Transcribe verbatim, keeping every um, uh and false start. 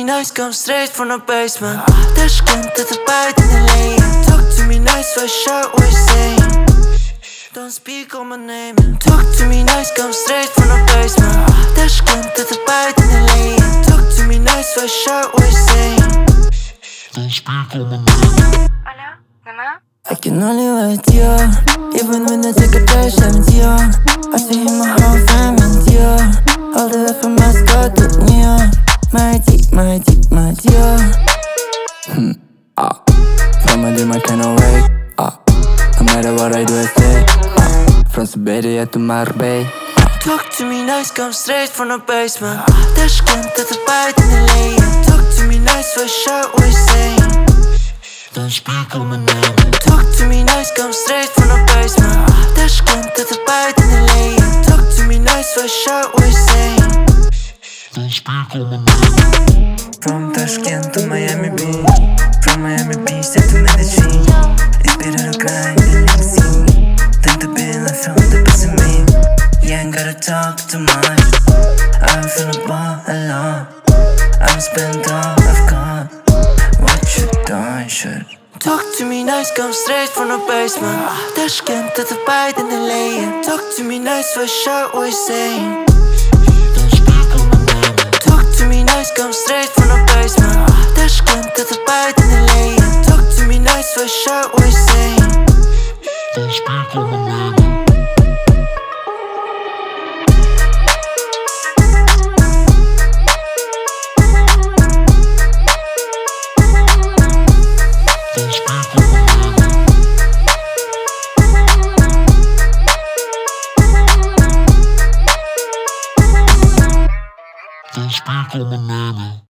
me nice, come straight from the basement. Tashkent to the bite in the lane. Talk to me nice, I shout what you saying. Don't speak on my name. Talk to me nice, come straight from the basement. Tashkent to the bite in the lane. Talk to me nice, I shout what you saying. Don't speak on my name. Hola, mamá. I can only wait, yeah. Even when I take a dash, I'm yeah. I see him my whole family, yeah. All the way from Moscow to New York. My deep, my deep, my dear. Hmm, ah. Family, my kind of way, ah. No matter what I do, I stay, ah. From Siberia to Marbella. Talk to me nice, come straight from the basement. Tashkent to the bite in the lane. Talk to me nice, I shout what you saying. Don't speak on my name. Talk to me nice, come straight from the basement. Tashkent to the bite in the lane. Talk to me nice, I shout what you saying. Don't speak on my name. From Tashkent to Miami Beach, from Miami Beach to Medellin. It's better to grind than to see. Than to be I found the best in me. You ain't gotta talk too much. I'm feeling ball alone. I'm spent all I've got. What you done, shit. Talk to me nice, come straight from the basement. Tashkent to the bite in the lane. Talk to me nice, I shout what you saying. Don't speak on my name. Talk to me nice, come straight from the basement. Tashkent to the bite in the lane. Talk to me nice, I shout what you saying. Don't speak on my name. Don't speak on my name. Don't speak on my name.